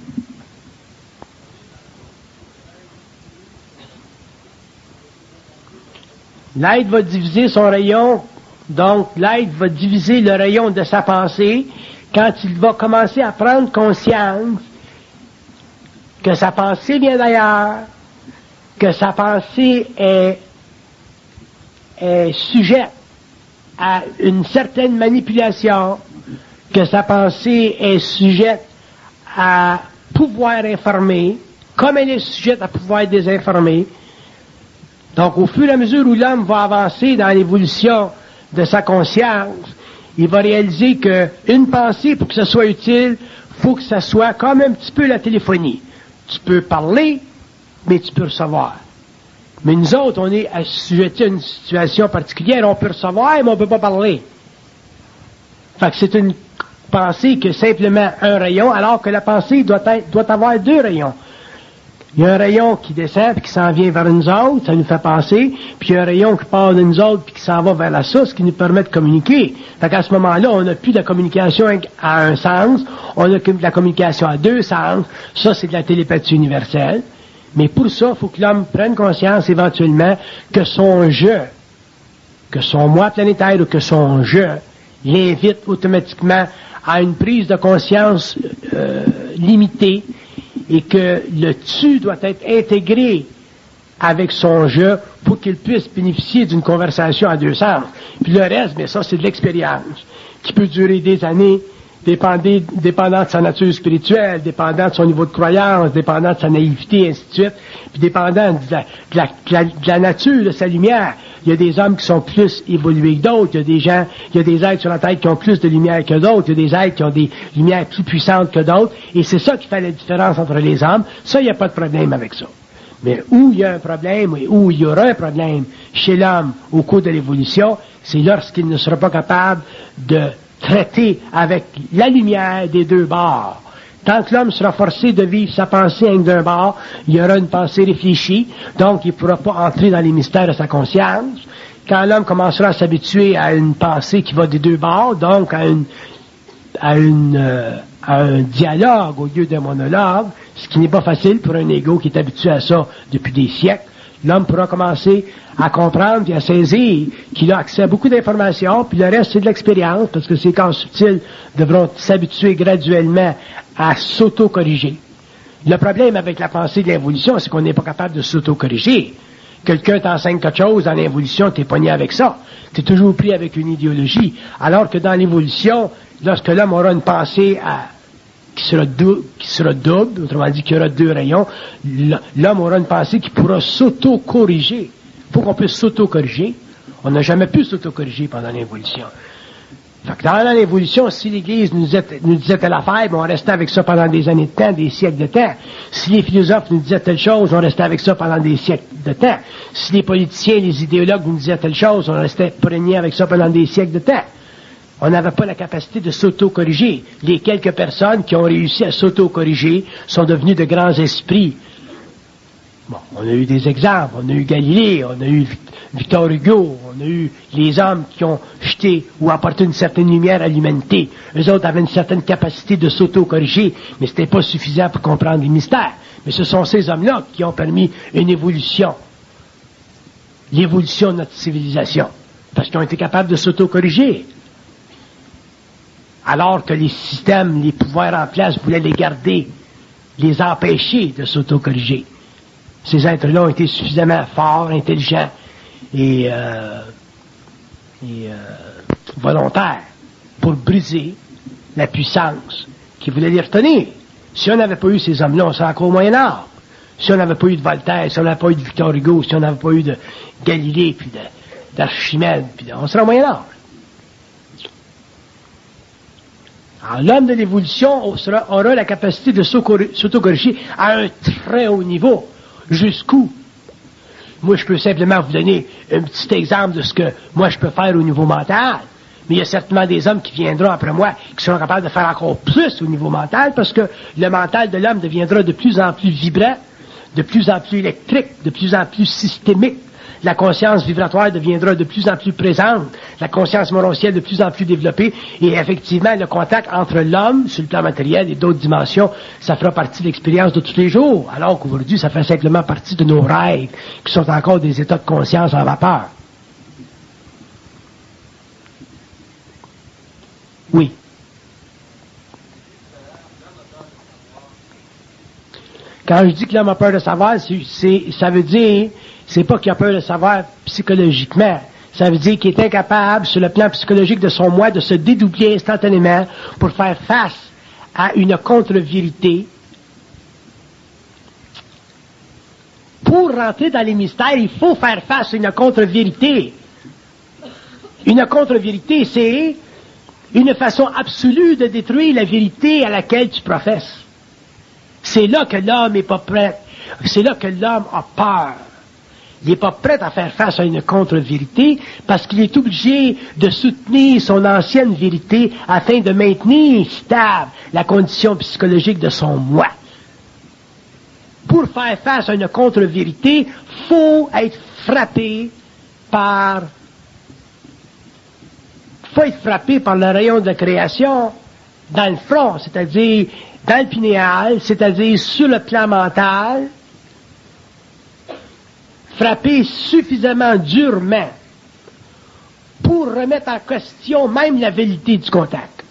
L'être va diviser son rayon, donc l'être va diviser le rayon de sa pensée quand il va commencer à prendre conscience que sa pensée vient d'ailleurs, que sa pensée est, est sujette à une certaine manipulation, que sa pensée est sujette à pouvoir informer, comme elle est sujette à pouvoir désinformer. Donc, au fur et à mesure où l'homme va avancer dans l'évolution de sa conscience, il va réaliser qu'une pensée, pour que ça soit utile, faut que ça soit comme un petit peu la téléphonie. Tu peux parler, mais tu peux recevoir. Mais nous autres, on est assujettis à une situation particulière. On peut recevoir, mais on ne peut pas parler. Fait que c'est une pensée que simplement un rayon, alors que la pensée doit être, doit avoir deux rayons. Il y a un rayon qui descend puis qui s'en vient vers nous autres, ça nous fait penser, puis il y a un rayon qui part de nous autres puis qui s'en va vers la source, qui nous permet de communiquer. Fait qu'à ce moment-là, on n'a plus de la communication à un sens, on a de la communication à deux sens. Ça, c'est de la télépathie universelle. Mais pour ça, il faut que l'homme prenne conscience éventuellement que son je, que son moi planétaire ou que son je l'invite automatiquement à une prise de conscience euh, limitée, et que le tu doit être intégré avec son jeu pour qu'il puisse bénéficier d'une conversation à deux sens. Puis le reste, mais ça, c'est de l'expérience qui peut durer des années, dépendant, dépendant de sa nature spirituelle, dépendant de son niveau de croyance, dépendant de sa naïveté, et ainsi de suite, puis dépendant de la, de la, de la, de la nature de sa lumière. Il y a des hommes qui sont plus évolués que d'autres, il y a des gens, il y a des êtres sur la Terre qui ont plus de lumière que d'autres, il y a des êtres qui ont des lumières plus puissantes que d'autres, et c'est ça qui fait la différence entre les hommes. Ça, il n'y a pas de problème avec ça. Mais où il y a un problème, et où il y aura un problème chez l'homme au cours de l'évolution, c'est lorsqu'il ne sera pas capable de traiter avec la lumière des deux bords. Tant que l'homme sera forcé de vivre sa pensée avec d'un bord, il y aura une pensée réfléchie, donc il ne pourra pas entrer dans les mystères de sa conscience. Quand l'homme commencera à s'habituer à une pensée qui va des deux bords, donc à, une, à, une, euh, à un dialogue au lieu d'un monologue, ce qui n'est pas facile pour un ego qui est habitué à ça depuis des siècles, l'homme pourra commencer à comprendre et à saisir qu'il a accès à beaucoup d'informations, puis le reste, c'est de l'expérience, parce que ces corps subtils devront s'habituer graduellement à s'auto-corriger. Le problème avec la pensée de l'évolution, c'est qu'on n'est pas capable de s'auto-corriger. Quelqu'un t'enseigne quelque chose dans l'évolution, t'es pogné avec ça. T'es toujours pris avec une idéologie. Alors que dans l'évolution, lorsque l'homme aura une pensée à qui sera, dou- qui sera double, autrement dit qu'il y aura deux rayons, l'homme aura une pensée qui pourra s'auto-corriger. Il faut qu'on puisse s'auto-corriger. On n'a jamais pu s'auto-corriger pendant l'évolution. Fait que dans l'évolution, si l'Église nous disait, nous disait telle affaire, ben on restait avec ça pendant des années de temps, des siècles de temps. Si les philosophes nous disaient telle chose, on restait avec ça pendant des siècles de temps. Si les politiciens, les idéologues nous disaient telle chose, on restait prégnés avec ça pendant des siècles de temps. On n'avait pas la capacité de s'auto-corriger. Les quelques personnes qui ont réussi à s'auto-corriger sont devenues de grands esprits. Bon, on a eu des exemples. On a eu Galilée, on a eu Victor Hugo, on a eu les hommes qui ont jeté ou apporté une certaine lumière à l'humanité. Eux autres avaient une certaine capacité de s'auto-corriger, mais c'était pas suffisant pour comprendre les mystères. Mais ce sont ces hommes-là qui ont permis une évolution. L'évolution de notre civilisation. Parce qu'ils ont été capables de s'auto-corriger. Alors que les systèmes, les pouvoirs en place voulaient les garder, les empêcher de s'auto-corriger. Ces êtres-là ont été suffisamment forts, intelligents et, euh, et euh, volontaires pour briser la puissance qui voulait les retenir. Si on n'avait pas eu ces hommes-là, on serait encore au Moyen-Âge. Si on n'avait pas eu de Voltaire, si on n'avait pas eu de Victor Hugo, si on n'avait pas eu de Galilée, puis d'Archimède, puis de, on serait au Moyen-Âge. Alors, l'homme de l'évolution aura, aura la capacité de s'auto-corriger à un très haut niveau. Jusqu'où? Moi, je peux simplement vous donner un petit exemple de ce que moi, je peux faire au niveau mental. Mais il y a certainement des hommes qui viendront après moi qui seront capables de faire encore plus au niveau mental parce que le mental de l'homme deviendra de plus en plus vibrant, de plus en plus électrique, de plus en plus systémique. La conscience vibratoire deviendra de plus en plus présente, la conscience morontielle de plus en plus développée, et effectivement, le contact entre l'homme, sur le plan matériel, et d'autres dimensions, ça fera partie de l'expérience de tous les jours, alors qu'aujourd'hui, ça fait simplement partie de nos rêves, qui sont encore des états de conscience en vapeur. Oui. Quand je dis que l'homme a peur de savoir, c'est, c'est, ça veut dire... C'est pas qu'il a peur de savoir psychologiquement. Ça veut dire qu'il est incapable, sur le plan psychologique de son moi, de se dédoubler instantanément pour faire face à une contre-vérité. Pour rentrer dans les mystères, il faut faire face à une contre-vérité. Une contre-vérité, c'est une façon absolue de détruire la vérité à laquelle tu professes. C'est là que l'homme n'est pas prêt. C'est là que l'homme a peur. Il n'est pas prêt à faire face à une contre-vérité parce qu'il est obligé de soutenir son ancienne vérité afin de maintenir stable la condition psychologique de son moi. Pour faire face à une contre-vérité, faut être frappé par faut être frappé par le rayon de la création dans le front, c'est-à-dire dans le pinéal, c'est-à-dire sur le plan mental, frapper suffisamment durement pour remettre en question même la vérité du contact.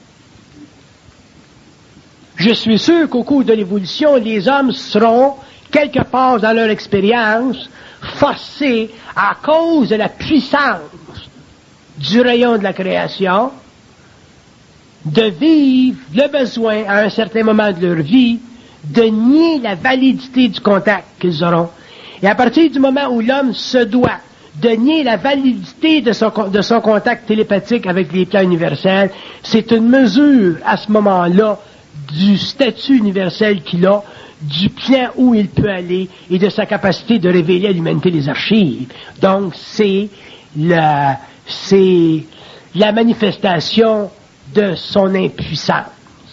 Je suis sûr qu'au cours de l'évolution, les hommes seront quelque part dans leur expérience, forcés à cause de la puissance du rayon de la création, de vivre le besoin à un certain moment de leur vie, de nier la validité du contact qu'ils auront. Et à partir du moment où l'homme se doit de nier la validité de son, de son contact télépathique avec les plans universels, c'est une mesure à ce moment-là du statut universel qu'il a, du plan où il peut aller et de sa capacité de révéler à l'humanité les archives. Donc, c'est la, c'est la manifestation de son impuissance.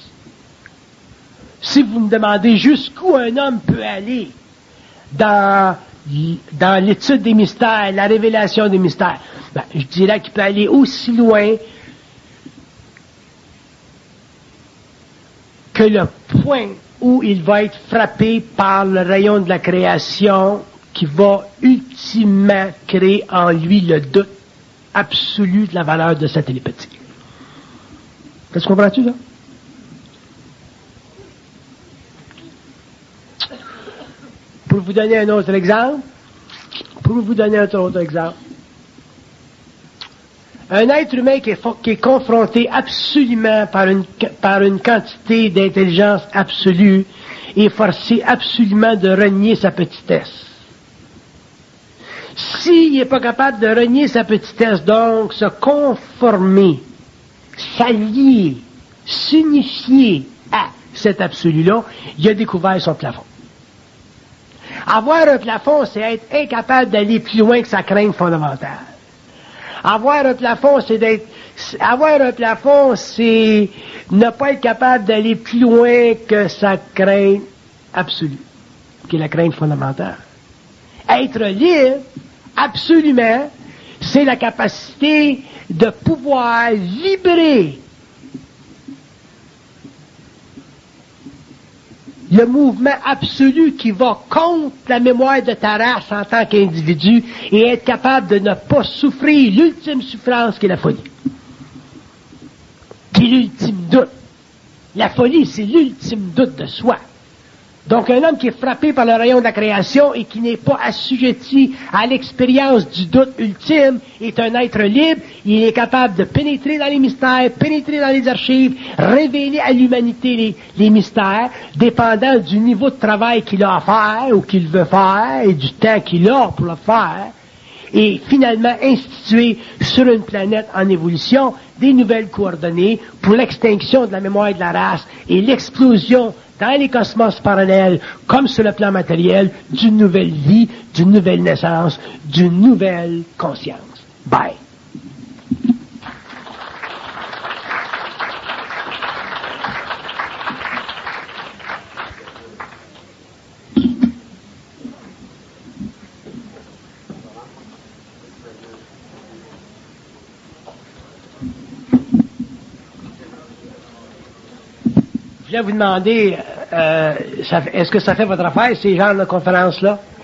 Si vous me demandez jusqu'où un homme peut aller dans, dans l'étude des mystères, la révélation des mystères, ben, je dirais qu'il peut aller aussi loin que le point où il va être frappé par le rayon de la création qui va ultimement créer en lui le doute absolu de la valeur de sa télépathie. Est-ce que comprends-tu, ça? Pour vous donner un autre exemple, pour vous donner un autre exemple, un être humain qui est, qui est confronté absolument par une, par une quantité d'intelligence absolue est forcé absolument de renier sa petitesse. S'il n'est pas capable de renier sa petitesse, donc se conformer, s'allier, s'unifier à cet absolu-là, il a découvert son plafond. Avoir un plafond, c'est être incapable d'aller plus loin que sa crainte fondamentale. Avoir un plafond, c'est d'être, avoir un plafond, c'est ne pas être capable d'aller plus loin que sa crainte absolue, qui est la crainte fondamentale. Être libre, absolument, c'est la capacité de pouvoir vibrer le mouvement absolu qui va contre la mémoire de ta race en tant qu'individu et être capable de ne pas souffrir l'ultime souffrance qui est la folie. Qui est l'ultime doute. La folie, c'est l'ultime doute de soi. Donc, un homme qui est frappé par le rayon de la création et qui n'est pas assujetti à l'expérience du doute ultime est un être libre. Il est capable de pénétrer dans les mystères, pénétrer dans les archives, révéler à l'humanité les, les mystères, dépendant du niveau de travail qu'il a à faire ou qu'il veut faire et du temps qu'il a pour le faire. Et finalement instituer sur une planète en évolution des nouvelles coordonnées pour l'extinction de la mémoire de la race et l'explosion dans les cosmos parallèles, comme sur le plan matériel, d'une nouvelle vie, d'une nouvelle naissance, d'une nouvelle conscience. Bye. Je voulais vous demander, euh, ça, est-ce que ça fait votre affaire, ces genres de conférences-là?